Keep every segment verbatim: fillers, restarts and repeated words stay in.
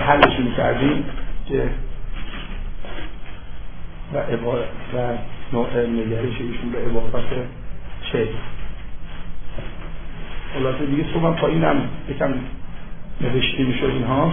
حلش میکردیم که و عبارت و نوع نگرش ایشون به عبارت چه خلاصه دیگه صبح تا اینم یکم نوشتی میشد اینها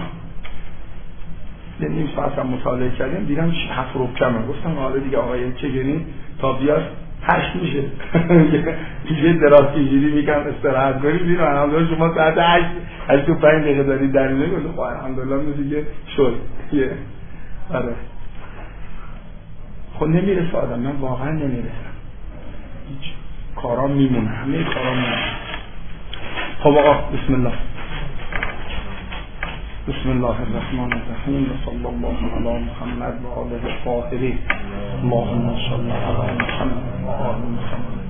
نیم ساعت هم مطالعه کردیم دیدم هفت روب کمه گفتم حالا دیگه آقای چگرین تا بیاد هشت میشه یه دراز کشیدی میگم استراحت کنیم دیدم الحمدلله شما ساعت هشت هشت و پنج دقیقه دارید در اینه گفتم الحمدلله دیگه شد آره خب نمیرسه آدم من واقعا نمیرسم هیچ کارام میمونه همه کارام میمونه خب آقا بسم الله بسم الله الرحمن الرحیم و صلی الله علی محمد و آله الطاهرین اللهم صل علی محمد و آل محمد.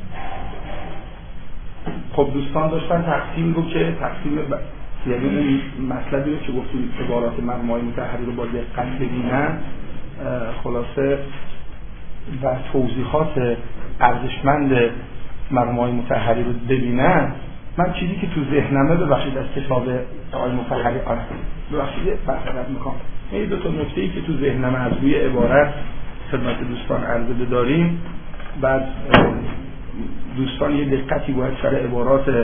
خب دوستان داشتن تقسیم رو که تقسیم ب... یعنی اون مطلبی رو که گفتیم عبارات مرمای مطهری رو با دقت ببینن خلاصه و توضیحات ارزشمند مرمای مطهری رو ببینن. من چیزی که تو ذهنمه ببخشید از کتاب آقای مطهری آره ببخشید برخلاف میکنم این دو تا نکته‌ای که تو ذهنمه از روی عبارت خدمت دوستان عرضه بداریم بعد دوستان یه دقتی باید سر عبارات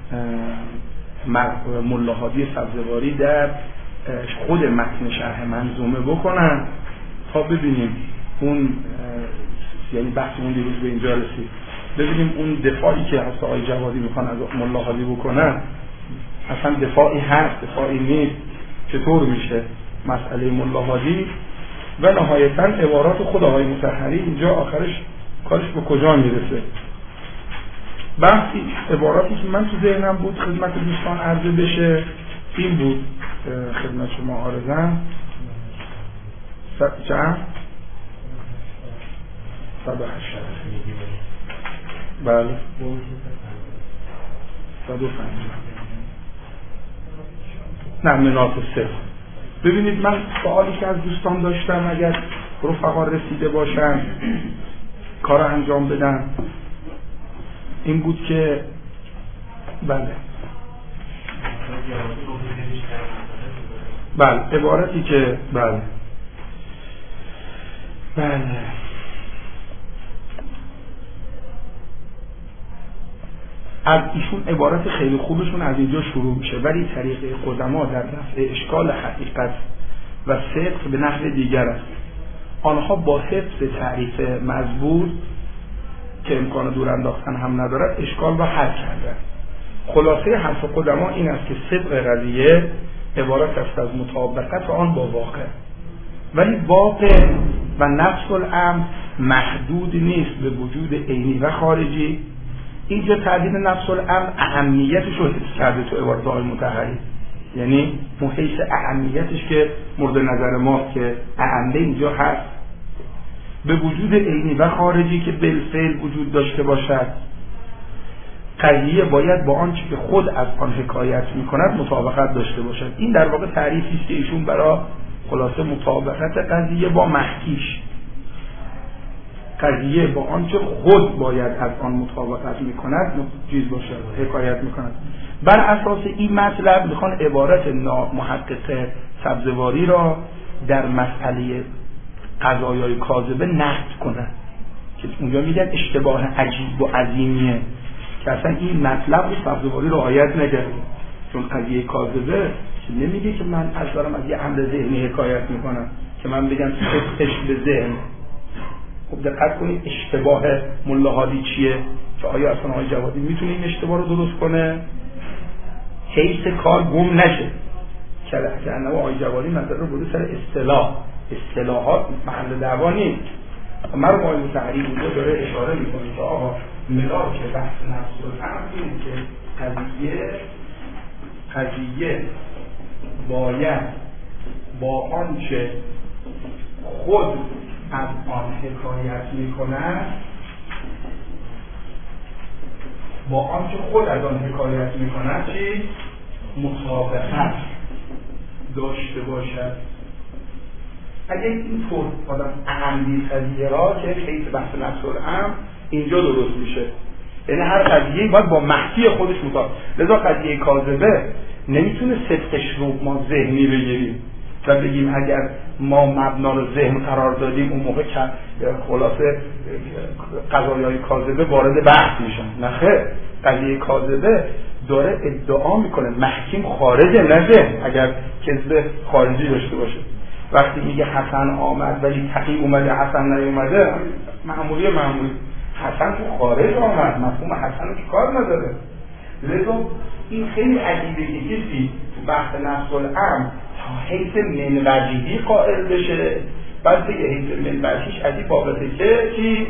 ملا هادی سبزواری در خود متن شرح منظومه بکنن تا ببینیم اون یعنی بحثمون دیروز به اینجا رسید ببینیم اون دفاعی که هست آقای جوادی میخوان از ملا هادی بکنن اصلا دفاعی هست دفاعی نیست چطور میشه مسئله ملا هادی و نهایتاً عبارات خود آقای مطهری اینجا آخرش کارش به کجا میرسه. بحثی عباراتی که من تو ذهنم بود خدمت دوستان عرضه بشه این بود خدمت شما عرضم چند؟ صد و هشت بله صد و پنجاه نه مناط صفر. ببینید من سوالی که از دوستان داشتم اگر رفقا رسیده باشن کار انجام بدن این بود که بله بله عبارتی که بله بله از ایشون عبارت خیلی خوبشون از اینجا شروع میشه ولی طریقه قدما در رفع اشکال حقیقت و صدق به نحو دیگر است. آنها با حفظ تعریف مزبور که امکان دور انداختن هم ندارد اشکال را حل کردن. خلاصه حرف قدما این است که صدق قضیه عبارت است از مطابقت آن با واقع ولی واقع و نفس الامر محدود نیست به وجود عینی و خارجی. اینجا تعبیر نفس الامر اهمیتش رو حفظ کرده تو عبارت آقای مطهری یعنی محیط اهمیتش که مورد نظر ماست که اهمیت اینجا هست به وجود عینی و خارجی که بالفعل وجود داشته باشد. قضیه باید با آنچه که خود از آن حکایت میکند مطابقت داشته باشد. این در واقع تعریفی است که ایشون برای خلاصه مطابقت قضیه با محکیش قضیه با آنچه خود باید از آن مطابقت میکند چیز باشه حکایت میکند. بر اساس این مطلب میخوان عبارت محقق سبزواری را در مسئله قضایای کاذبه نقد کنند که اونجا میگن اشتباه عجیب و عظیمیه که اصلا این مطلب رو سبزواری رعایت نکرده چون قضیه کاذبه که نمیگه که من از دارم از یه امر ذهنی حکایت میکنم که من بگم صدقش به ذهن. خب دقت کنید اشتباه ملا هادی چیه که آیا اصلا آقای جوادی میتونه این اشتباه رو درست کنه حیث کار گم نشه که انه آقای جوادی مثلا رو بوده سر اصطلاح اصطلاحات محل دعوا نیست. مرحوم آقای مطهری اینجا داره اشاره میکنه که آقا ملاک بحث نفس الامر اینه که قضیه قضیه باید با آنچه خود از آن حکایت میکنند با آنچه خود از آن حکایت میکند چی؟ مطابقت داشته باشد. اگر اینطور آدم اهمیت قضیه را که حیث بحث نفس الامر اینجا درست میشه یعنی هر قضیه باید با محکی خودش مطابق. لذا قضیه کاذبه نمیتونه صدقش رو ما ذهنی بگیریم و بگیم اگر ما مبنا رو ذهن قرار دادیم اون موقع خلاصه قضایای کاذبه وارد بحث میشن. نه خیر، قضیه کاذبه داره ادعا میکنه محکیم خارجه نه ذهن. اگر کذب خارجی داشته باشه وقتی میگه حسن آمد ولی تقی اومده حسن نیومده معمولی معمولی حسن تو خارج آمد، مفهوم حسن رو که کار نداره. لذا این خیلی عجیبه که کسی تو بحث نفس الامر تا حیث من وجیهی قائل بشه بعد بگه حیث من وجیهش از این بابته که چی؟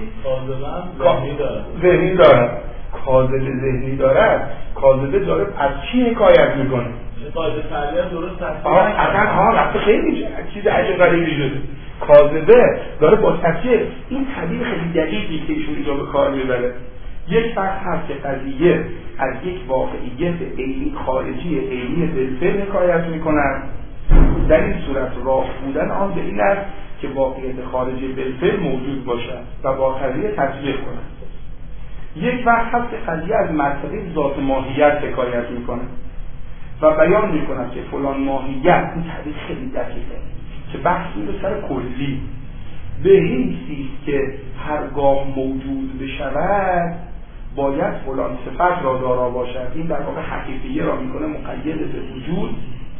ذهنی داره کاذب ذهنی دارد. کاذبه داره از چی حکایت میکنه؟ قاعده فعلیت درست هست. آها اصلا ها وقتی خیلی چیز عجیب غریبی شده. کاذبه داره با تفسیر این تعبیر خیلی دقیقی که ایشون اینجا به کار میبره. یک وقت هست که قضیه از یک واقعیت عینی خارجی عینی بالفعل حکایت میکنن. در این صورت راه بودن آن به این است که واقعیت خارجی بالفعل موجود باشد و با قضیه تطبیق کنند. یک وقت هست که قضیه از مرتبه ذات ماهیت حکایت میکنه و بیان میکنه که فلان ماهیت، این تعبیر خیلی دقیقه که بحث میره سر کلی به حیثی که هرگاه موجود بشود باید فلان صفت را دارا باشد. این در واقع حقیقیه را میکنه مقید به وجود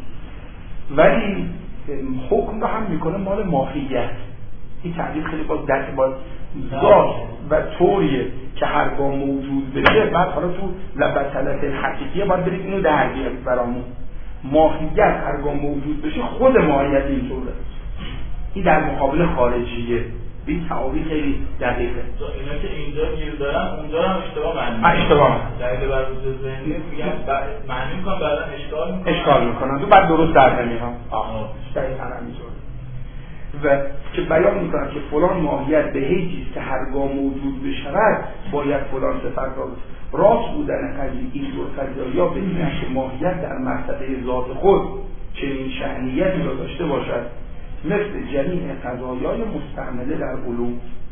ولی حکم رو هم میکنه مال ماهیت. این تعبیر خیلی باز درک باز ذات و طوریه که هرگاه موجود بشه بعد حالا تو لبطلت حقیقیه باید برید اینو در بیارید برامون. ماهیت هرگاه موجود بشه خود ماهیت اینطوره. این در مقابل خارجیه. این تعابیر خیلی دقیقه. اینا که اینجا گیر دارن اونجا هم اشتباه معنی اشتباه دلیل بر وجود ذهنی میگن معنی میکنن بعدا اشکال میکنن اشکال میکنن تو بعد درست در نمیام. آه دقیقاً همینطوره. و که بیان میکنن که فلان ماهیت به حیثی که هرگاه موجود بشود باید فلان صفت را راست بودن قضیه این دور قضیه یا ببینن که ماهیت در مرتبه ذات خود چنین شأنیتی را داشته باشد مثل جمیع قضایای مستعمله در علوم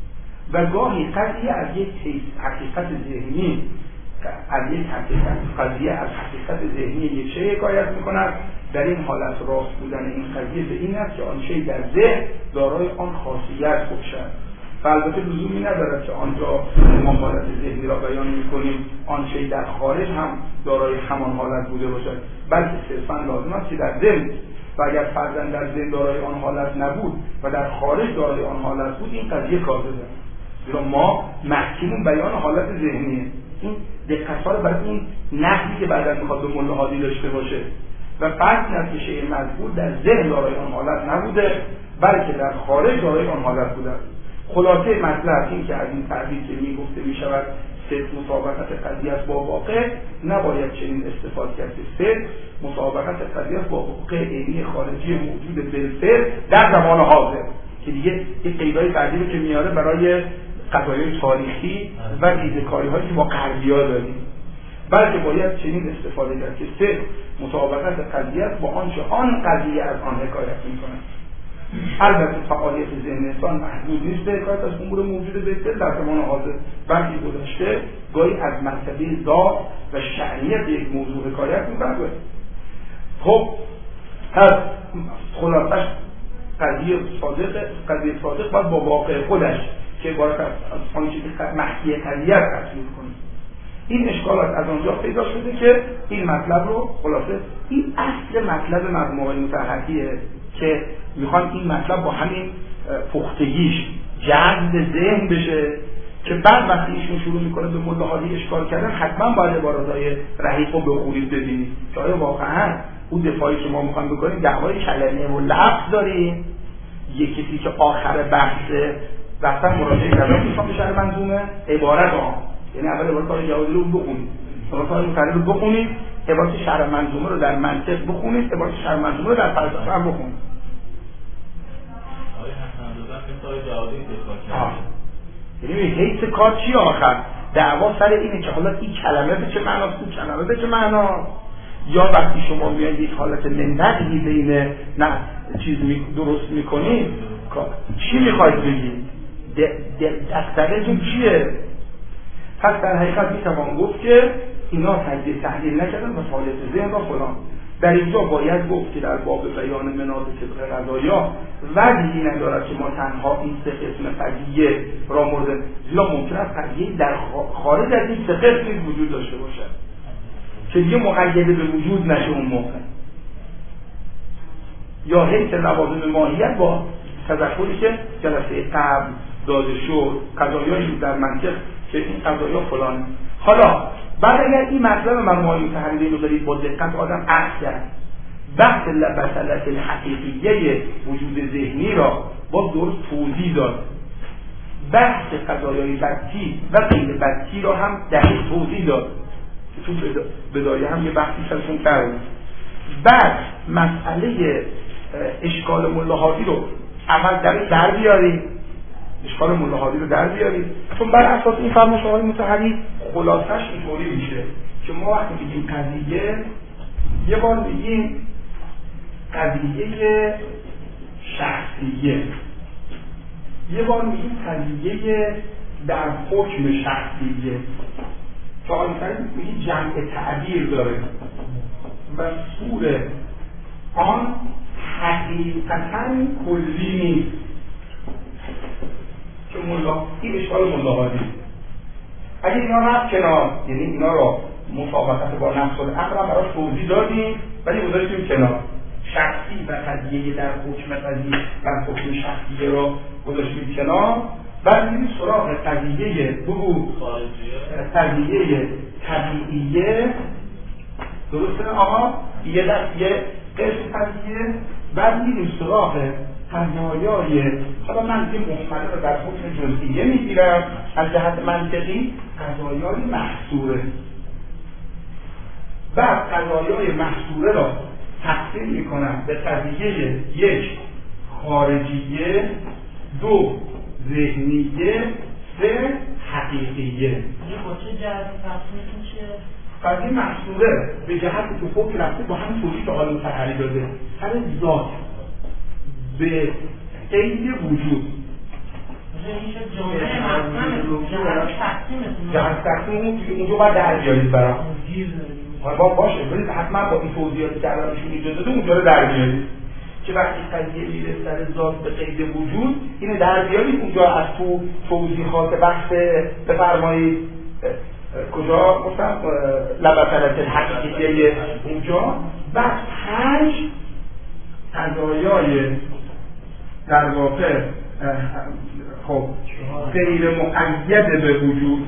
و گاهی قضیه از یک حقیقت ذهنی از یک حقیقت قضیه از حقیقت ذهنی یک شی حکایت میکند. در این حالت راست بودن این قضیه به این است که آن شی در ذهن دارای آن خاصیت باشد و البته لزومی ندارد که آنجا ما حالت ذهنی را بیان میکنیم آن شی در خارج هم دارای همان حالت بوده باشد بلکه صرفا لازم است که در ذهن و اگر فرضاً در ذهن دارای آن حالت نبود و در خارج دارای آن حالت بود این قضیه کاذبه. زیرا ما محکوم بیان حالت ذهنیه. این دقت‌ها رو برای این نحوی که بعداً میخواد به ملاحظه داشته باشه و فرض کنید که شیء مذکور در ذهن دارای آن حالت نبوده بلکه در خارج دارای آن حالت بوده. خلاصه مطلب این که از این تعبیر که میگفته میشود صدق مطابقت قضیه است با واقع نباید چنین استفاده کرد که صدق مطابقت قضیه است با واقع عینی خارجی موجود بالفعل در زمان حاضر که دیگه این قیدای بعدی رو که میاره برای قضایای تاریخی و دیدکاری هایی که با غربی‌ها داریم بلکه باید چنین استفاده کرد که صدق مطابقت قضیه است با آنچه آن قضیه از آن حکایت می‌کند. البته فعالیت ذهن انسان محدود نیست به حکایت از امور موجود بالفعل در زمان حاضر بلکه گذشته گاهی از مرتبه ذات و شأنیت یک موضوع حکایت می‌کند. خب پس خلاصش قضیه صادق قضیه صادق باید با واقع خودش که عبارت از آن چیزی که محکی قضیه را تصویر کنه. این اشکالات از آنجا پیدا شده که این مطلب رو خلاصه این اصل مطلب مجموعه متحدیه که میخوان این مطلب با همین پختگیش جذب ذهن بشه که بعد وقتی ایشون شروع میکنه به ملاحظه اشکال کردن حتما باید عباراتای رحیق رو بخونید ببینید که آیا واقعا اون دفاعی که ما میخوایم بکنیم دعوای کلمه و لفظ داریم یکی کسی که آخر بحثه وقتا مراجعه کردن میخوام به شرح منظومه عبارت آن یعنی اول عبارت های جوازی رو بخونید عبارت های مختلف رو بخونید عبارت شرح منظومه رو در منطق بخونید عبارت شرح منظومه رو در فلسفه هم بخونید. یعنی حیث کار چی آخر دعوا سر اینه که حالا این کلمه به چه معناست اون کلمه به چه معناست یا وقتی شما میایید یک حالت منطقی بین نه چیز می درست میکنید چی میخواید بگید دستقیتون چیه؟ پس در حقیقت میتوان گفت که اینا تجزیه تحلیل نکردن و فعالیت ذهن را فلان. در اینجا باید گفت که در باب بیان مناط طبق قضایا وجهی ندارد که ما تنها این سه قسم قضیه را مورد، زیرا ممکن است قضیه در خارج از این سه قسم وجود داشته باشد که دیگه مقید به وجود نشه اون موقع، یا حیث لوازم ماهیت با تذکری که جلسه قبل داده شد قضایایی در منطق که این قضایا فلان. حالا بعد اگر این مطلب مرمومی تحلیلی رو دارید با دقت آدم عکس کرد، بحث لبسلت الحقیقیه وجود ذهنی را با درست توضیح داد، بحث قضایای بدتی و غیر بدتی را هم دقیق توضیح داد که تو بدایه هم یه بحثی سرشون کرد. بعد مسئله اشکال ملاحاظی رو اول در در بیاریم، اشکال ملاحاظی رو در بیاریم، چون بر اساس این فرمایش آقای مطهری خلاصش اینطوری میشه که ما وقتی میگیم قضیه، یه بار میگیم قضیه شخصیه، یه بار میگیم قضیه در حکم شخصیه، که آقای مطهری میگه جمع تعبیر داره و صور آن حقیقتاً کلی نیست که ملا، این اشکال ملاحاظی. اگه اینا رفت کنار، یعنی اینا را مطابقت با نفس العقل هم براش توضیح دادیم ولی گذاشتیم کنار، شخصی و قضیه در حکم قضیه و حکم شخصیه را گذاشتیم کنار، بعد میریم سراغ قضیه بگو قضیه طبیعیه، درسته آقا؟ یه دست یه قسم قضیه، بعد میریم سراغ قضایای، حالا من این محمله رو در حکم جزئیه میگیرم از جهت منطقی، قضایای محصوره. بعد قضایای محصوره را تقسیم میکنم به قضیه یک خارجیه، دو ذهنیه، سه حقیقیه. یه با چه جهت تقسیم میشه؟ قضیه محصوره به جهت که فوق رفته با همین توضیح که آقای مطهری داده، سر ذات به قید وجود جهت تقسیم اون که اونجا باید در بیارید برام با باشه برید حتما با این توضیحاتی که الانشون اجازه داده اونجا رو در بیارید که وقتی قضیه میره سر ذات به قید وجود اینه در بیارید اونجا از تو توضیحات بحث بفرمایید کجا گفتم لبسلت الحقیقیه اونجا، بعد پنج قضایای در واقع خب غیر مقید به وجود،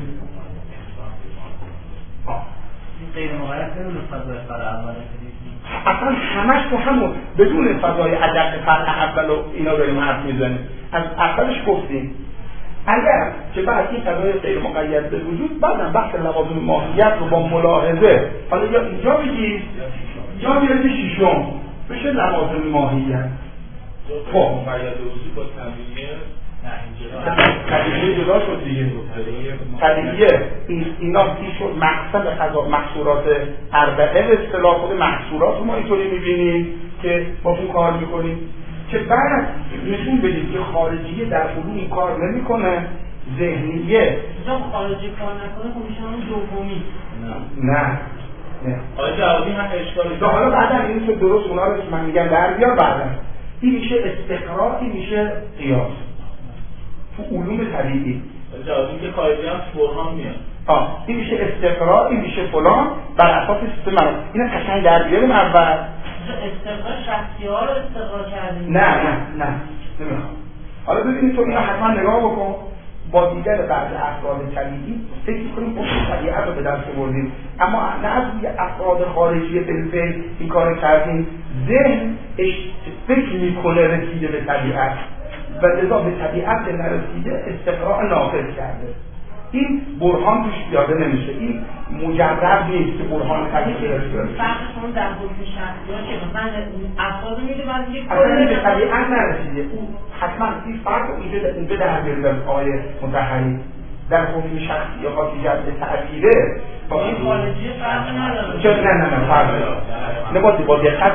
غیر مقید بدون فضای فرع اول، اصلا همش تو همون بدون فضای ادق فرع اول و اینا داریم حرف میزنیم. از اولش گفتیم اگر که بعد این قضای غیر مقید به وجود، بعدم بحث لوازم ماهیت رو با ملاحظه، حالا یا اینجا بگید یا بیارید شیشم بشه لوازم ماهیت. خب مقید وجود با طبیعیه طبیعیه جدا شد دیگه، طبیعیه اینا کی شد مقصد قضا محصورات اربعه، اصطلاح خود محصورات رو ما اینطوری میبینیم که با اون کار میکنیم که بعد نشون بدید که خارجیه در علوم کار نمیکنه، ذهنیه جا خارجی کار نکنه خب میشه همون دومی. نه نه آقای جوابی هم اشکالی حالا بعدا این که درست اونا رو که من میگم در بیار، بعدا این میشه استقرار، این میشه قیاس تو علوم طبیعی. جوابی که خارجی هم برهان میاد، آه این میشه استقرار، این میشه فلان بر اساس سیستم من اینو قشنگ در بیاریم اول. استقرار شخصی ها رو استقرار کردیم. نه نه نه نمیخوام. حالا ببینید تو اینا حتما نگاه بکن با دیگر بعض افراد طبیعی فکر کنیم اون طبیعت رو به دست آوردیم، اما نه از روی افراد خارجی بالفعل این کار کردیم. ذهن فکر میکنه رسیده به طبیعت و لذا به طبیعت نرسیده استقراء ناقص کرده. این برهان توش پیاده نمیشه، این مجرد نیست که برهان طبیعی داشته باشه. فرقشون در حکم شخصی ها که مثلا افراد میده بعد یک اصلا به طبیعت نرسیده، اون حتما این فرق اونجا در بیرون آقای مطهری در حکم شخصی ها که جد تعبیره با این خارجی فرق نداره. چرا نه نه نه فرق نداره، نه با با دقت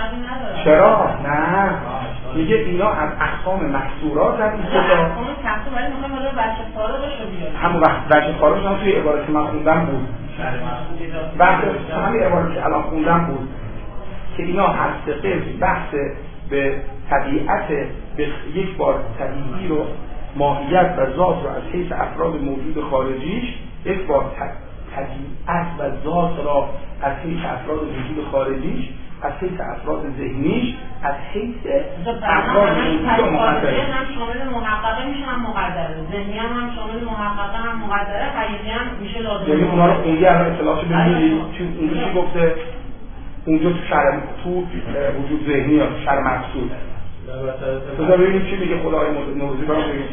چرا؟ نه میگه اینا از اقسام محصورات هم این اقسام تحت ولی میخوام حالا بچه فارغش رو بیاریم. همون وقت بچه فارغش هم توی عبارت که من خوندم بود. بحث همین عبارت که الان خوندم بود که اینا هست قسم بحث به طبیعت به یک بار طبیعی رو ماهیت و ذات رو از حیث افراد موجود خارجیش، یک بار طبیعت و ذات را از حیث افراد موجود خارجیش، از حیث افراد ذهنیش، از حیث افراد موجود مقدره. هم شامل محققه میشه هم مقدره، ذهنی هم هم شامل محققه هم مقدره، حقیقی هم میشه لازم. یعنی اونا رو اونجا الان اطلاعاتو ببینید چون اونجا چی گفته؟ اونجا تو شرع تو وجود ذهنی یا شرع مقصود. بذار ببینیم چی میگه خدای نوزی برام بگیم.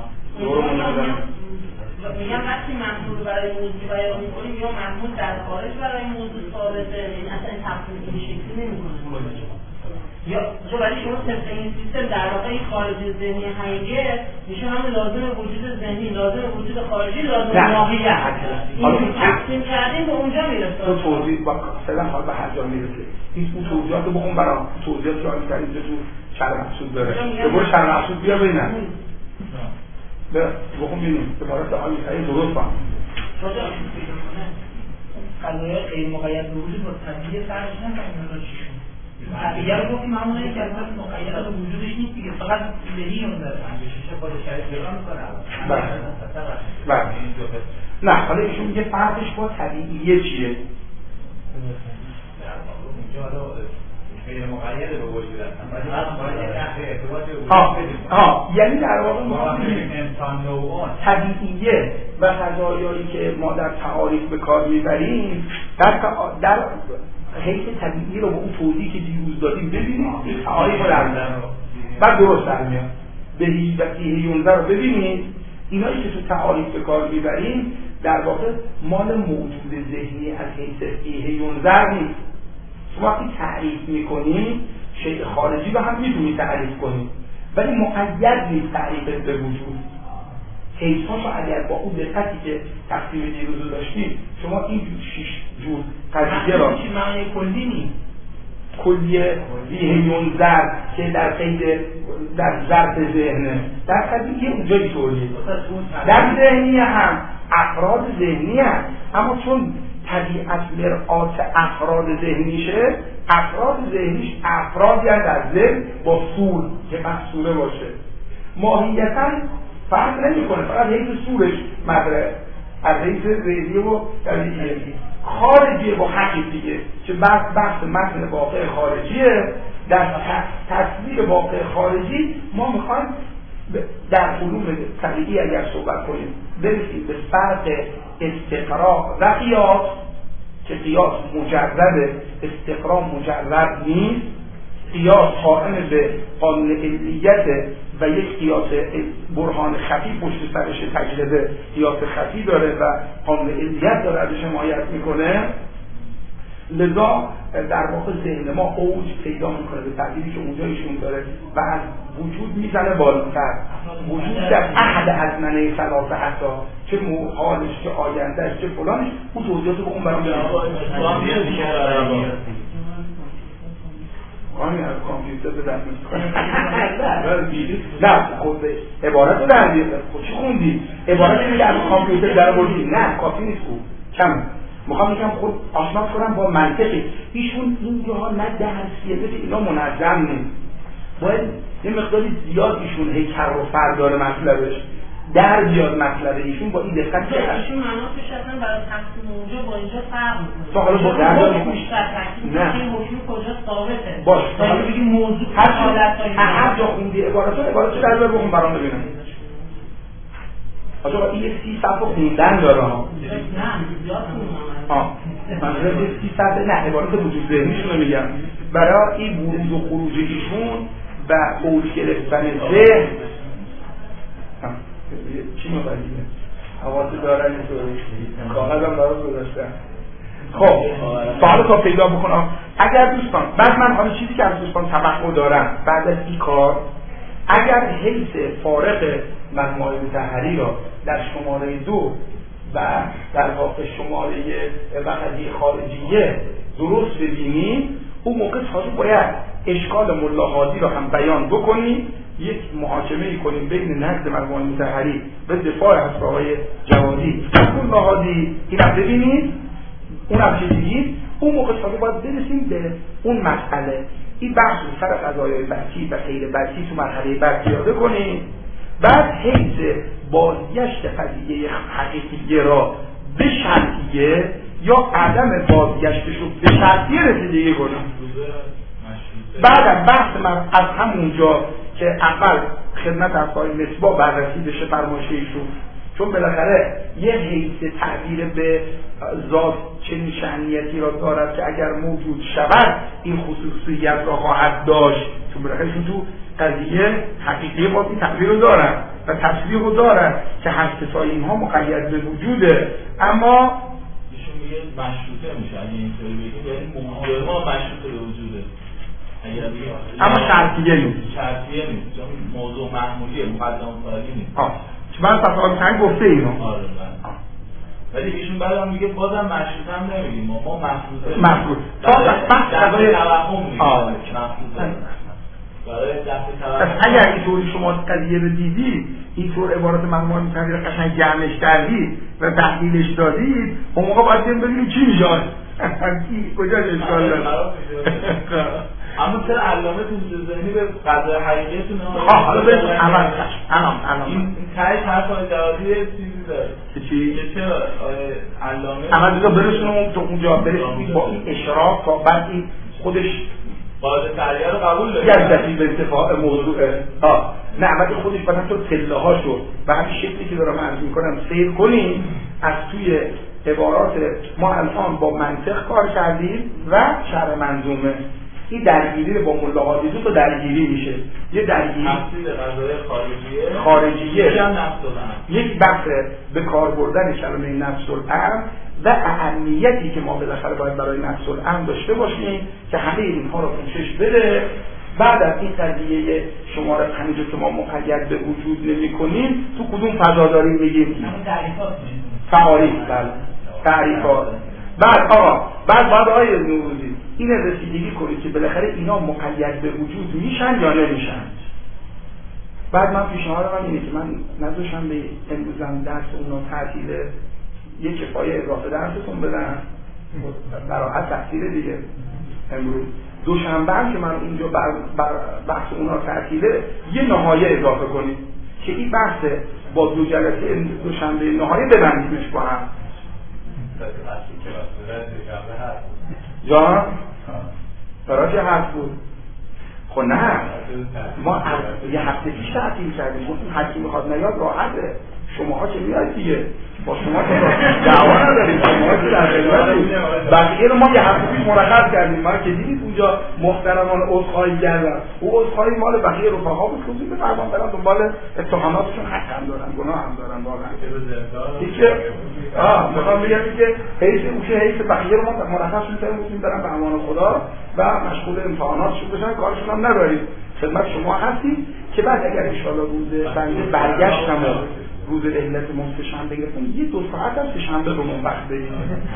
میگم وقتی منظور برای موضوع بیان می‌کنیم یا منظور در خارج برای موضوع ثابته، این اصلا این تفصیل این شکلی نمی‌کنه. یا جو ولی شما طبق این سیستم در واقع این خارج ذهنی حقیقه میشه هم لازم وجود ذهنی، لازم وجود خارجی، لازم ماهیت. این تقسیم کردیم به اونجا میرسه. تو توضیح با فعلا حال به هر جا میرسه. این اون توضیحات رو بخون برام. توضیحات رو آمین کردیم تو شرع مقصود داره. تو شرع مقصود بیا ببینم. به بخون بینیم که برای سوال می‌کنیم درست فهم. راجع به قضایای غیر مقید به وجود با طبیعی فرقش نمی‌کنه چیشون. طبیعی رو گفتیم همون این که اصلا مقید به وجودش نیست دیگه، فقط ذهنی اون داره. اندیشه خود شریک جلوه می‌کنه. بله. بله. نه، حالا ایشون میگه فرقش با طبیعیه چیه؟ غیر مقید به وجود هستن ولی ما باید نحوه ارتباط به وجود ها بدیم. ها یعنی در واقع ما انسان نوعان طبیعیه و قضایایی که ما در تعاریف به کار میبریم در در حیث طبیعی رو با اون توضیحی که دیروز دادیم ببینیم این تعاریف رو در میاد بعد درست در میاد بهی و تیه یونزه رو ببینید اینایی که تو تعاریف به کار میبریم در واقع مال موجود ذهنی از حیث تیه یونزه نیست. شما وقتی تعریف میکنید شیء خارجی رو هم میتونید تعریف کنید ولی مقید نیست تعریف به وجود. حیث‌هاشو اگر با اون دقتی که تقسیم دیروز داشتید شما این شش جور قضیه را چی معنی کلی نیست کلیه بیهیون زرد که در قید در ظرف ذهنه در قضیه اونجایی طوریه در ذهنی هم افراد ذهنی هم اما چون طبیعت مرآت افراد ذهنیشه افراد ذهنیش افرادی هم در ذهن با صور که محصوله باشه ماهیتاً فرق نمی کنه فقط حیث صورش مدره از حیث ذهنی و طبیعیه خارجیه با حقی دیگه که بحث بحث متن واقع خارجیه در تصویر واقع خارجی ما میخوایم در علوم طبیعی اگر صحبت کنیم برسیم به فرق استقراء و قیاس که قیاس مجرد استقراء مجرد نیست قیاس قائم به قانون علیت و یک قیاس برهان خفی پشت سرش تجربه قیاس خفی داره و قانون علیت داره ازش حمایت میکنه لذا در واقع ذهن ما اوج پیدا میکنه به تعبیری که اونجا ایشون داره و از وجود میزنه بالاتر وجود در احد از منه ثلاثه حتی چه حالش چه آیندهش چه فلانش اون توضیحات رو اون برام آنی از کامپیوتر به دست میکنه نه خود عبارت رو در میاد خود چی خوندی؟ عبارت رو که از کامپیوتر در بردی نه کافی نیست خوب کم میخوام میگم خود آشنا کنم با منطقی ایشون اینجاها نه درسیه مثل اینا منظم نیست باید یه مقداری زیاد ایشون هی کر و فر داره مطلبش در بیاد مطلب ایشون با این دقت که ایشون مناطقش اصلا برای تقسیم اونجا با اینجا فرق میکنه تو حالا با در نه این حکم کجا ثابته باش حالا بگیم موضوع هر جا خوندی عبارت رو عبارت رو در بیار بخون برام ببینم آجا این یه سی صفحه خوندن داره ها نه زیاد خوندم من یه سی صفحه نه عبارت وجود ذهنیشون رو میگم برای این ورود و خروج ایشون و اوج گرفتن ذهن چی مبالیه؟ حواسی دارن اینطوری کاغذ هم برای گذاشتن خب سوال تا پیدا بکنم اگر دوستان بعد من حالا چیزی که از دوستان توقع دارم بعد از این کار اگر حیث فارق مجموعه مطهری را در شماره دو و در واقع شماره وقتی خارجیه درست ببینید اون موقع تازه باید اشکال ملا هادی را هم بیان بکنید یک محاکمه ای کنیم بین نقد مجموعه مطهری به دفاع از آقای جوادی اون نهادی اینم ببینید اونم چه دیدید اون موقع تازه باید برسیم به اون مسئله. این بحث رو سر قضایای برکی و غیر برکی تو مرحله بعد پیاده کنیم. بعد حیث بازگشت قضیه حقیقیه را به شرطیه یا عدم بازگشتش رو به شرطیه رسیدگی کنیم. بعد بحث من از همونجا که اول خدمت افکار مصباح بررسی بشه فرمایشیشون، چون بالاخره یه حیث تعبیر به ذات چه نشانیتی را دارد که اگر موجود شود این خصوصیت را خواهد داشت، چون بالاخره تو قضیه حقیقی باید این تعبیر رو دارن و تصویر رو دارن که هستسای اینها مقید به وجوده. اما ایشون میگه مشروطه میشه اگه اینطوری بگیم، یعنی موضوع ما مشروطه به وجوده اما شرطیه نیست، شرطیه نیست چون موضوع محمولیه، مقدم فعالی نیست. آه چون من تصاوی چند گفته اینو آره ولی ایشون بعد هم میگه بازم مشروط هم نمیگیم، ما ما مفروضه مفروض بحث قضای توهم میگیم آره مفروضه. پس اگر اینطوری شما قضیه رو دیدید، اینطور عبارت مجموعه مطهری رو قشنگ جمعش کردید و تحلیلش دادید، اون موقع باید ببینید چی میشه کجا اشکال داره. اما چرا علامه تو ذهنی به قضای حقیقیتون ها حالا بهتون الان الان الان این تایید حرف های جوادی چیزی داره چی؟ که چرا علامه اما دیگه برسونم تو اونجا برسونیم با این اشراف تا بعد این خودش قاعده تعلیه رو قبول داره یک دفعی به اتفاق موضوعه ها نه اما خودش بعد تو تله ها شد و همین شکلی که دارم عرض میکنم سیر کنیم از توی عبارات ما الان با منطق کار کردیم و شرح منظومه. این درگیری رو با ملاحظه دو تا درگیری میشه. یه درگیری تفصیل قضایای خارجیه خارجیه نفس الامر، یک بحث به کار بردن کلمه نفس الامر و اهمیتی که ما بالاخره باید برای نفس الامر داشته باشیم که همه اینها رو پوشش بده. بعد از این قضیه شماره پنج که ما مقید به وجود نمی‌کنیم تو کدوم فضا داریم میگیم؟ تعریفات تعاریف بله تعریفات. بعد آقا بعد باید آقای نوروزی این رسیدگی کنید که بالاخره اینا مقید به وجود میشن یا نمیشن. بعد من پیشنهاد من اینه که من نذاشتم به امروزم درس اونا تعطیل یک کفایه اضافه درستون بدن براحت تحصیل دیگه. امروز دوشنبه هم که من اونجا بر, بر بحث اونا تعطیله یه نهایه اضافه کنید که این بحث با دو جلسه دوشنبه نهایه ببندیمش با هم. جان برای چه حرف بود؟ خب نه ما یه هفته پیش تعطیل کردیم، گفتیم هر کی میخواد نیاد راحته، شماها که میاد دیگه با شما که دعوا نداریم، شماها که در خدمتید. بقیه رو ما یه هفته پیش مرخص کردیم. ما که دیدید اونجا محترمانه عذرخواهی کردن، او عذرخواهی مال بقیه رفقا بود که به فرمان برن دنبال اتهاماتشون حق هم دارن، گناه هم دارن واقعا. دیگه آه میخوام بگم که حیث اوشه حیث بقیه رو ما مرخص می‌کنیم برن به امان خدا و مشغول امتحاناتشون بشن، کارشون هم نداریم. خدمت شما هستیم که بعد اگر ان شاءالله روز بنده برگشتم و روز رحلت ما سه‌شنبه گرفتم یه دو ساعت هم سه‌شنبه رو من وقت بدید.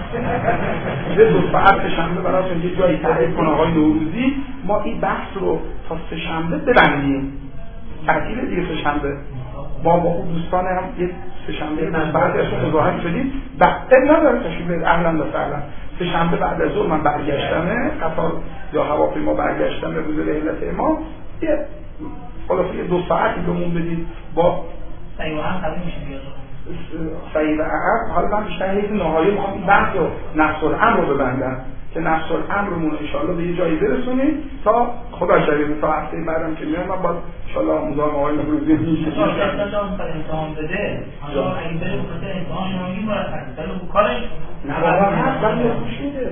یه دو ساعت سه‌شنبه براتون یه جایی تعریف کنه آقای نوروزی ما این بحث رو تا سه‌شنبه ببندیم. تعطیل دیگه سه‌شنبه ما با اون دوستان هم یه سه‌شنبه بعدش مزاحم شدیم. بعد نداره تشریف اهلا و سهلا. سه‌شنبه بعد از ظهر من برگشتمه قطار یا هواپیما برگشتم به روز رحلت ما یه خلاصه دو ساعتی بهمون بدید با سعی و هم قبول میشه بیاد سعی و عقب. حالا من بیشتر حیث نهایی میخوام این بحث رو نفس الامر رو ببندم که نفس الامرمون رو انشاءالله به یه جایی برسونیم تا خدا شاید تا هفته بعدم که میام من باید انشاءالله مزاحم آقای نوروزی میشه. شما امتحان بده حالا اگه بره بخاطر امتحان شما میگیم باید تحصیل رو کارش نه واقعا هست ولی خوش میده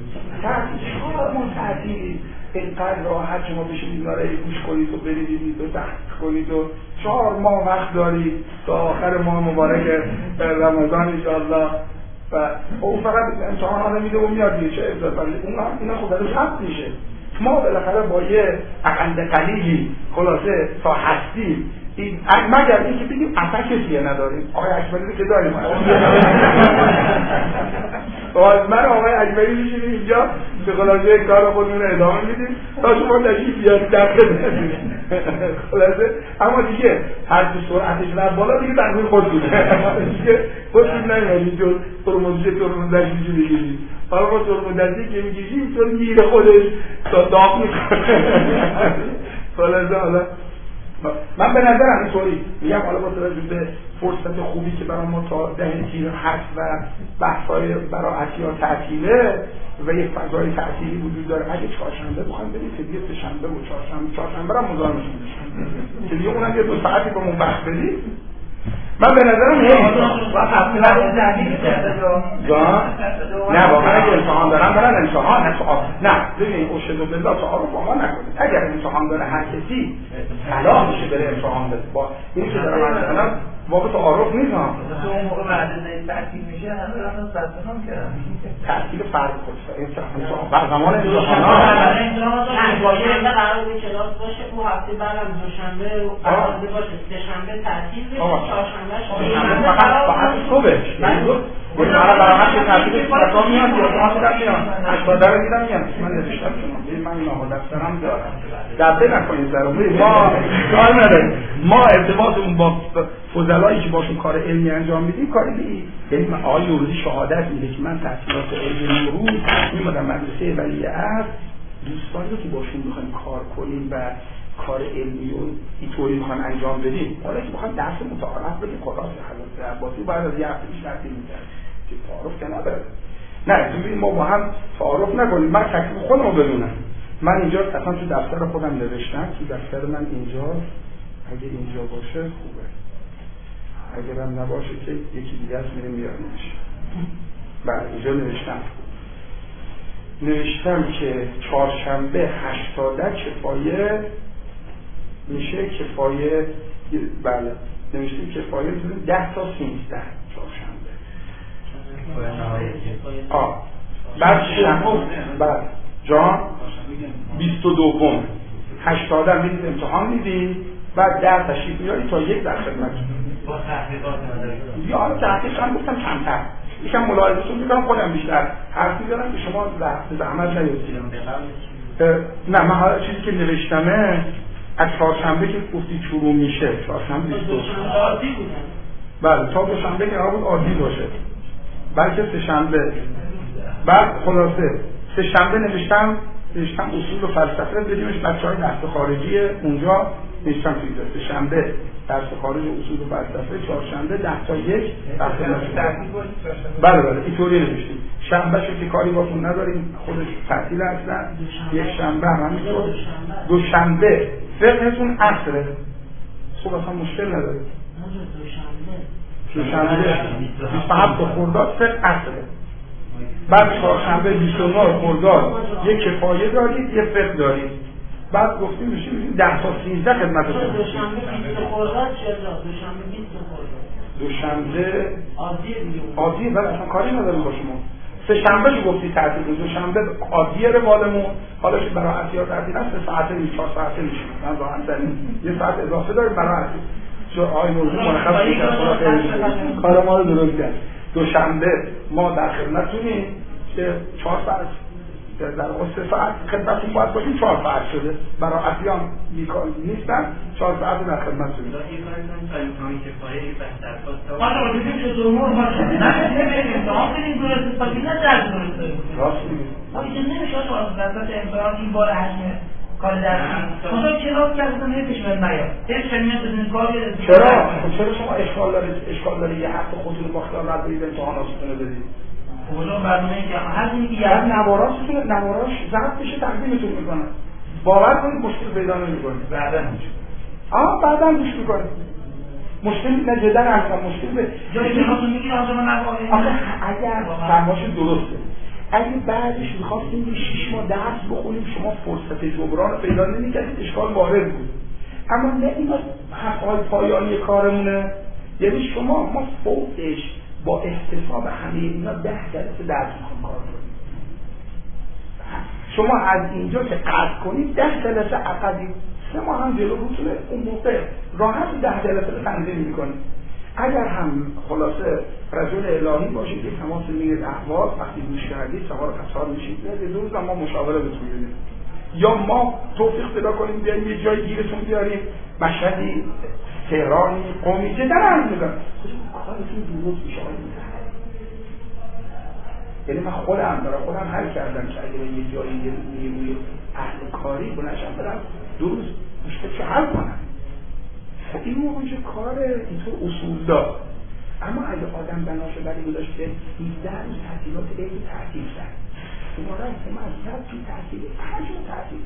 چهار ما تعطیلی اینقدر راحت شما بشید اینا رو گوش کنید و بریدید و تحقیق کنید و چهار ماه وقت دارید تا آخر ماه مبارک رمضان انشاءالله و اون فقط امتحان ها نمیده و میاد دیگه چه افضل ولی اون هم اینا خود درش حد میشه. ما بالاخره با یه اقل قلیلی خلاصه تا هستیم این مگر این که بگیم اصلا کسیه نداریم آقای اکبری که داریم من آقای اکبری میشینیم اینجا به خلاصه کار خودمون رو ادامه میدیم تا شما تشریف بیارید دقیقه ندید خلاصه. اما دیگه هر تو سرعتش رفت بالا دیگه تنظیم خود بوده دیگه خودتون نمیدید جور ترمزی ترمزش میشه بگیرید. حالا با ترمزی که میگیشی اینطور میره خودش تا داغ میکنه خلاصه. حالا من به نظرم اینطوری میگم، حالا با توجه به فرصت خوبی که برای ما تا ده تیر هست و بحث‌های براعتی ها تعطیله و یک فضای تعطیلی وجود داره، اگه چهارشنبه بخوایم بریم که دیگه سه‌شنبه و چهارشنبه چهارشنبه را مزاحم شیم که دیگه اونم یه دو ساعتی با من وقت بدید. من به نظرم و اصلا زمین نه واقعا اگه امتحان دارم برن امتحان نه سوال نه ببینید اشهد بالله تعارف با ما نکنید. اگر امتحان داره هر کسی صلاح میشه بره امتحان بده با این که دارم مثلا واقع تعارف نیست ها. تو اون موقع بعد از تعطیل میشه همه دارن ثبت نام کردن. تعطیل فرض خود امتحان بر زمان امتحانات نه باشه قرار بود کلاس باشه اون هفته بعدم دوشنبه قرار باشه سه‌شنبه تعطیل بشه چهارشنبه شنبه فقط فقط صبحش یعنی بود برای برای تعطیل فقط میاد یا فقط میاد اشتاده رو میدم میاد من نوشتم شما من ناهو دفترم دارم دبه نکنید در امور ما کار نداریم. ما ارتباطمون با فضلایی که باشون کار علمی انجام میدیم کاری نیست. یعنی آقای نوروزی شهادت میده که من تحصیلات علمی نوروز میمدم مدرسه ولیعصر دوستانی رو که باشون میخوایم کار کنیم و کار علمی و اینطوری میخوان انجام بدیم، حالا که میخوان درس متعارف بدیم خلاص حضرت عباسی بعد از یه هفته بیش تعطیل می‌کرد که تعارف که نداره. نه ببین ما با هم تعارف نکنیم. من تکلیف خودم رو بدونم. من اینجا اصلا تو دفتر خودم نوشتم، تو دفتر من اینجا اگه اینجا باشه خوبه، اگرم نباشه که یکی دیگه است میریم میارمش. بله اینجا نوشتم نوشتم که چهارشنبه هشتاده کفایه میشه کفایه بله نوشتیم کفایه میتونیم ده تا سیزده چهارشنبه آه بعد شنبه بعد جان بیست و دوم هشتاده میدید امتحان میدی بعد ده تشریف میاری تا یک در خدمت با تحقیقات نداری یا حالا تحقیق هم گفتم کمتر یکم ملاحظه‌تون میکنم خودم بیشتر حرف میزنم که شما زحمت نیفتید. نه من حالا چیزی که نوشتمه از چهارشنبه که گفتی شروع میشه چهارشنبه بیست و دو بله تا دوشنبه که قرار بود عادی باشه بلکه سه شنبه بعد خلاصه سه شنبه نوشتم نوشتم اصول و فلسفه بدیمش بچه‌های درس خارجی اونجا نوشتم توی سه شنبه درس خارج اصول و فلسفه چهارشنبه ده تا یک درس نوشتم بله بله اینطوری نوشتیم. شنبه شو که کاری باتون نداریم خودش تعطیل اصلا یک شنبه هم همینطور دوشنبه فقهتون عصره خوب اصلا مشکل نداره دوشنبه بیست و هفت خرداد فقه عصره بعد چهارشنبه بیست و نه خرداد یک کفایه دارید یک فقه دارید بعد گفتیم میشیم ده تا سیزده خدمتتون دوشنبه بیست خرداد چرا دوشنبه بیست خرداد دوشنبه عادیه دیگه عادیه ولی اصلا کاری نداریم با شما. سه شنبه شو گفتی تعطیل دوشنبه عادیه روالمون حالا که برای عطیات تعطیل هست سه ساعته نیست چهار ساعته میشه من راحت داریم یه ساعت اضافه داریم برای عطیل چون آقای نوروزی مرخص شد کار ما رو درست کرد. دوشنبه ما در خدمتتونیم که چهار ساعت در واقع سه ساعت خدمتتون باید باشیم چهار ساعت شده برای عطیان بیکار نیستن چهار ساعت در خدمتتونیم. ما رو دیدیم که امور ما نه نمی‌ریم امتحان بدیم درست پاکی نه درس درست راست میگی ما دیگه نمیشه تو از وسط امتحان این بار حجم کار درسی مثلا کلاس کردن نمیشه من نیام هیچ کمی بدون کاری چرا چرا شما اشکال دارید اشکال دارید یه هفته خودتون با خیال راحت برید امتحاناتتون رو بدید کجا برنامه‌ای که هر اینی که یعنی نواراتتون نواراش ضبط بشه تقدیمتون میکنن باور کنید مشکل پیدا نمی‌کنید بعدا میشه آه بعدا گوش میکنید مشکل نه جدا اصلا مشکل به جایی که خودتون میگید آقا من نواری اگر فرماش درسته اگه بعدش می‌خواستیم که شش ماه درس بخونیم شما فرصت جبران رو پیدا نمی‌کردید اشکال وارد بود. اما نه اینا حق‌های پایانی کارمونه یعنی شما ما فوقش با احتساب همه اینا ده جلسه درس می‌خوام کار کنیم. شما از اینجا که قطع کنید ده جلسه عقدی سه ماه هم جلو روتونه اون موقع راحت ده جلسه رو تنظیم می‌کنید. اگر هم خلاصه رجل الهی باشید که تماس میگید احواز وقتی گوش کردید سوار قطار میشید دو روز ما مشاوره بهتون بدیم یا ما توفیق پیدا کنیم بیاییم یه جای گیرتون بیاریم مشهدی تهرانی قمی چه در هم میدن کارتون درست میشه یعنی من خودم دارم خودم حل کردم که اگر یه جایی یه نیروی اهل کاری بلنشم برم دو روز مشکلشو حل کنم. خب این موقع میشه کار اینطور اصول دار. اما اگه آدم بناشه برای گذاشت که هیچده روز تعطیلات عید تعطیل کرد دوباره هم از زد توی تعطیل پنج رو تعطیل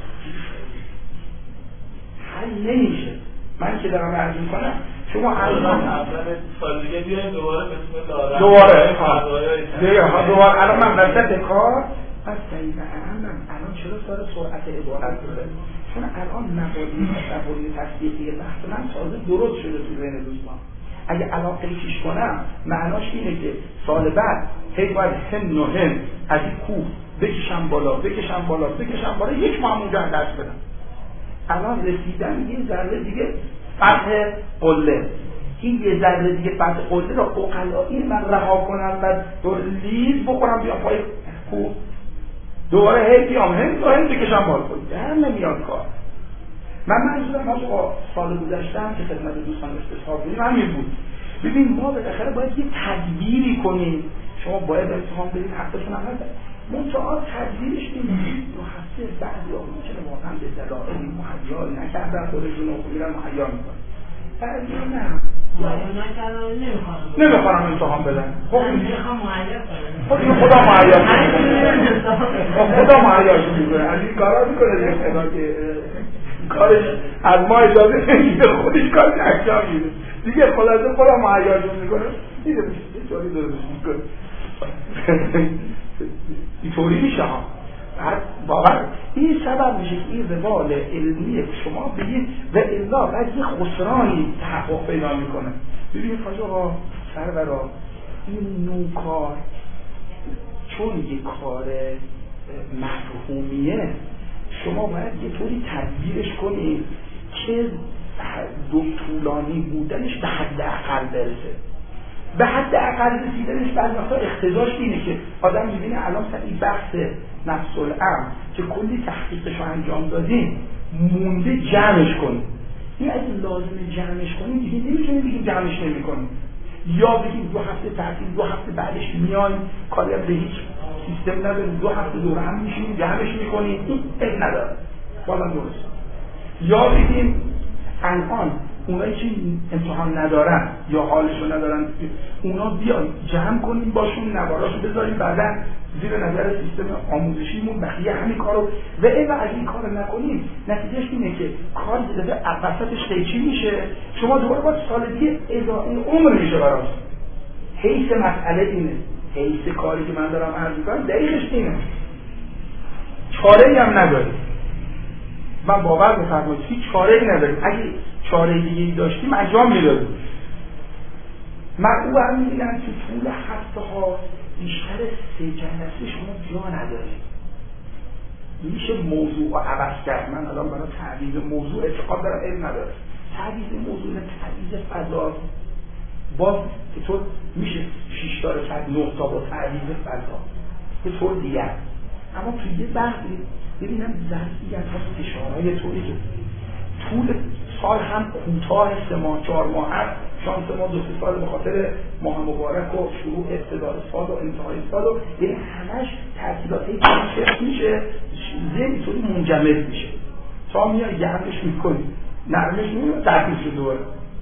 حل نمیشه. من که دارم عرض میکنم شما الان سال دیگه بیایم دوباره بسم الله دوباره دوباره دوباره الان من وسط کار پس دقیقا اهمم الان چرا سال سرعت عبارت بوده چون الان مبادی تصوری تصدیقی بحث من تازه درست شده تو ذهن دوستان. اگه علاقه کیش کنم معناش اینه که سال بعد هی باید هن و هن از این کوه بکشم بالا بکشم بالا بکشم بالا یک ماه اونجا دست بدم. الان رسیدن یه ذره دیگه فتح قله این یه ذره دیگه فتح قله را اقلایی من رها کنم و دور لیز بخورم بیام پای کوه دوباره هی بیام هند و هند بکشم بالا در نمیاد کار. من منظورم از سال گذشتم که خدمت دوستان استصحاب بودیم همین بود. ببین ما بالاخره باید یه تدبیری کنیم. شما باید امتحان بدید حقتون هم هست منطقه تدبیرش این دو هفته بعد یا ممکنه واقعا به دلائلی مهیار نکردن خودشون رو میرن مهیار میکنن بعضی نه نمیخوانم امتحان بدن. خب این خدا مهیار کنه خدا مهیار کنه از این کارا میکنه دیگه خدا که کارش از ما اجازه نمیده خودش کارش انجام میده دیگه خلاصه خدا مهیار میکنه دیگه یه جوری درست میکنه اینطوری میشه ها. بعد واقعا این سبب میشه که این روال علمی شما بگید و الا بعد یه خسرانی تحقق پیدا میکنه. ببینید فاجعه سرورا این نوع کار چون یه کار مفهومیه شما باید یه طوری تدبیرش کنید که دو طولانی بودنش به حد اقل برسه. به حد اقل رسیدنش بعضی وقتا اقتضاش اینه که آدم میبینه الان مثلا این بحث نفس الامر که کلی تحقیقش رو انجام دادیم مونده جمعش کنیم. این اگه لازمه جمعش کنیم دیگه نمیتونیم بگیم جمعش نمی کنیم یا بگیم دو هفته تعطیل دو هفته بعدش میایم کاری به هیچ سیستم نداریم دو هفته دور هم میشیم جمعش میکنیم این اب نداره والا درست. یا بگیم الان اونایی که امتحان ندارن یا حالشو ندارن اونا بیان جمع کنیم باشون نواراشو بذاریم بعدا زیر نظر سیستم آموزشیمون بقیه همین کارو و اگه از این کارو نکنیم نتیجهش اینه که کار دیگه وسطش قیچی میشه شما دوباره باید سال دیگه اضافه عمر میشه براش. حیث مسئله اینه حیث کاری که من دارم عرض میکنم دقیقش اینه چاره‌ای هم نداریم. من باور بفرمایید هیچ چاره‌ای نداریم. اگه چاره دیگه‌ای داشتیم انجام میدادیم. من او هم می‌بینم که طول هفته ها بیشتر سه جلسه شما جا نداریم. میشه موضوع رو عوض کرد. من الان برای تعویض موضوع اعتقاد دارم علم ندارم. تعویض موضوع تعویض فضا باز که طور میشه شش تا کرد نه تا با تعویض فضا به طور دیگر. اما توی یه بحثی ببینم ظرفیت ها اشارهای طوری که طول سال هم کوتاه سه ماه چهار ماه هست شانس ما دو سه سال به خاطر ماه مبارک و شروع ابتدای سال و انتهای سال و یعنی همش تحصیلات هایی میشه ذهن طوری منجمد میشه تا میای گرمش میکنی نرمش میکنی تحصیل شد دوباره.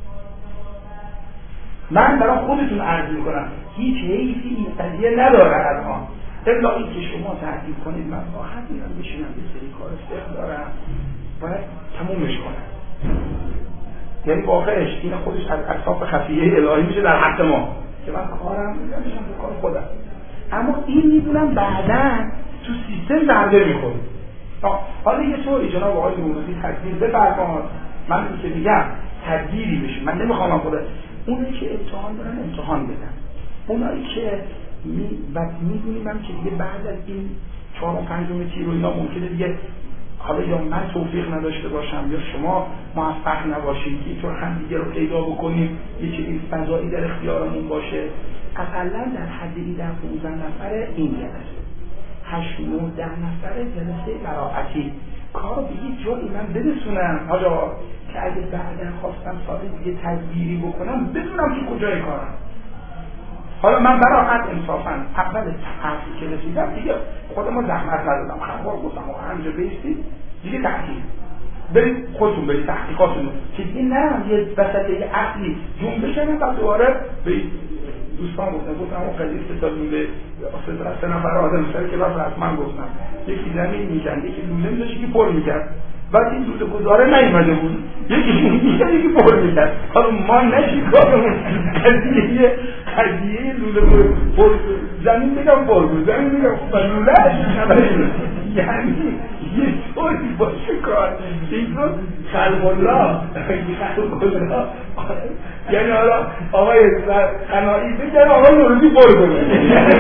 من برای خودتون عرض میکنم هیچ حیثی این قضیه نداره الان الا این که شما تحصیل کنید من راحت میرم بشینم یه سری کار استخ دارم باید تمومش کنم. یعنی واقعش این خودش از اصحاب خفیه الهی میشه در حق ما که من کارم میشم به کار خودم. اما این میدونم بعداً تو سیستم ضربه میخوره. حالا یه طوری جناب آقای نوروزی تدبیر بفرمایید من این که میگم تدبیری بشه. من نمیخوام خود اونایی که امتحان دارن امتحان بدن اونایی که می... بعد میدونیم هم که دیگه بعد از این چهارم پنجم تیر و اینا ممکنه دیگه حالا یا من توفیق نداشته باشم یا شما موفق نباشید که اینطور هم دیگه رو پیدا بکنیم یه چیزی فضایی در اختیارمون باشه، اقلا در حدی در پونزده نفره این جلسه، هشت نه ده نفره جلسه براعتی کار به یه جایی من برسونم حالا که اگه بعدا خواستم سال دیگه تدبیری بکنم بدونم که کجای کارم. حالا من براحت انصافا اول حرفی که رسیدم دیگه خود ما زحمت ندادم، خبار گفتم و همجا بیستید دیگه تحقیق برید خودتون برید تحقیقاتونو که دیگه نه یه وسطه اصلی جون بشنم و دوباره برید دوستان گفتم گفتم اون قدیر ستادون به سه نفر آدم سر کلاس رسما گفتم یکی زمین میکن یکی لوله میداشت یکی پر میکرد بعد این لوله گذاره نیومده بود یکی میکن یکی پر میکرد. حالا ما نشی کارمون قضیه قضیه لوله پر زمین میگم پر بود زمین میگم خب لوله یعنی یه طوری باشه کار این رو خلق الله خلق الله یعنی حالا آقای قناعی بگن آقای نوروزی پر کنه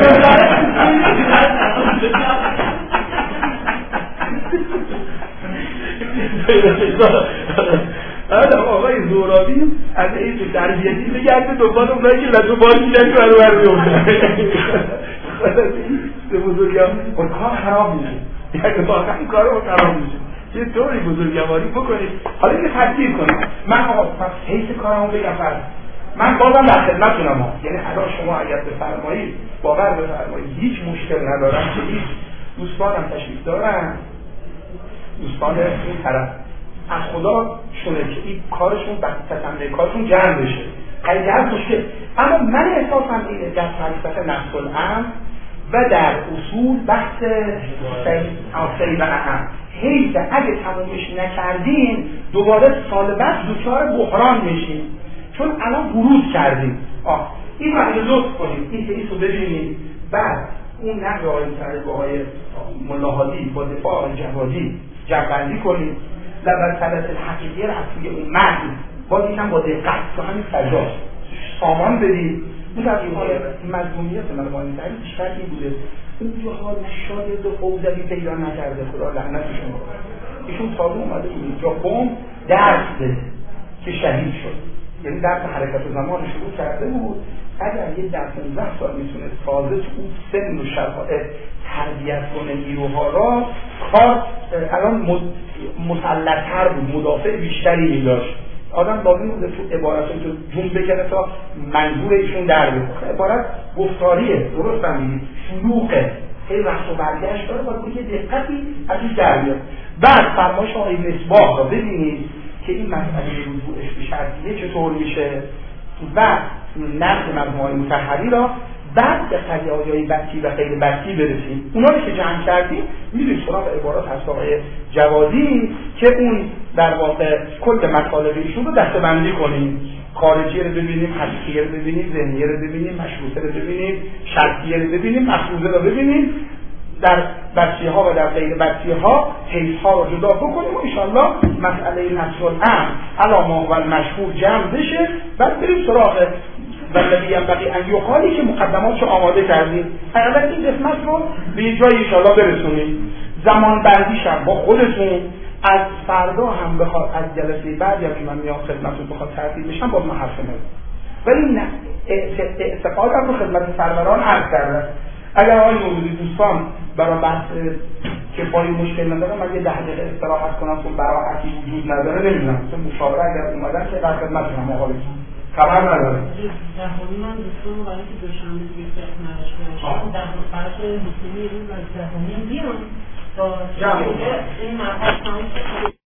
آدم آقای زورابی از این تربیتی بگرده دنبال اونایی که لطو بار میدن که برو برو بیونده به بزرگی هم کار خراب میشه یعنی واقعا کار رو خراب میشه یه طوری بزرگواری بکنید. حالا یه تدبیر کنید من آقا حیث کارمو بگم فرد من بازم در خدمتتونم ها، یعنی الان شما اگر بفرمایید باور بفرمایید هیچ مشکل ندارم که هیچ دوستانم تشریف دارن دوستان این طرف از خدا شونه که این کارشون تسمه کارشون جمع بشه خیلی هست مشکل. اما من احساسم اینه در فلسفه نفس الامر و در اصول بحث سری و اهم حیث اگه تمومش نکردین دوباره سال بعد دوچار بحران میشین چون الان بروز کردیم. آه این رو اگه لطف کنیم این حیث رو ببینیم بعد اون نقل آقای سر با آقای ملاحادی با دفاع آقای جوادی جمع‌بندی کنیم و مسئله حقیقی رو از توی اون متن باز اینم با دقت تو همین فضا سامان بدید. اون در این مضمونیت من با این تعریف بیشتر این بوده اون جاها شاید حوزوی پیدا نکرده خدا لعنتشون کنه ایشون تازه اومده بود اینجا قوم درس بده که شهید شد، یعنی درس حرکت و زمان شروع کرده بود. اگر یه در پانزده سال میتونه تازه تو اون سن و شرایط تربیت کنه نیروها را کار الان مسلط‌تر بود، مدافع بیشتری می‌داشت. آدم لازم بوده تو عبارت تو جون بکنه تا منظور ایشون در بیاد. عبارت گفتاریه درست هم میگید شلوغه هی رفت و برگشت داره باید یه دقتی ازش در بیاد. بعد فرمایش آقای مصباح را ببینید که این مسئله رجوعش به شرطیه چطور میشه و نقد مجموعه مطهری را بعد به قضیه‌های بطی و غیر بطی برسیم. اونا رو که جمع کردیم میریم سراغ عبارات از آقای جوادی که اون در واقع کل مطالب ایشون رو دسته‌بندی کنیم. خارجی رو ببینیم، حقیقی رو ببینیم، ذهنی رو ببینیم، مشروطه رو ببینیم، شرطیه رو ببینیم، مفروضه رو ببینیم، در بطی ها و در غیر بطی ها حیث ها رو جدا بکنیم و انشاءالله مسئله نفس الامر علی ما هو المشهور جمع بشه. بعد بریم سراغ والذی ینبغی ان یقال که مقدماتشو آماده کردیم. حالا این قسمت رو به یه جایی انشاءالله برسونیم. زمان بندیش هم با خودتون از فردا هم بخواد از جلسه بعد یا که من میام خدمتتون بخواد ترتیب بشم باز من حرف نمیزنم. ولی نه اعتقادم رو خدمت سروران عرض کردم. اگر آقای موجودی دوستان برای بحث که پای مشکل نداره من یه ده دقیقه استراحت کنم چون براحتی وجود نداره نمیدونم چون مشاوره اگر اومدن که در خدمتتونم آقای خبر نداره. در حالی من دوستان رو برای که دوشنبه دیگه فکر نداشته باشم در فرق مسلمی روز از جهانی بیان تا این مطلب تمام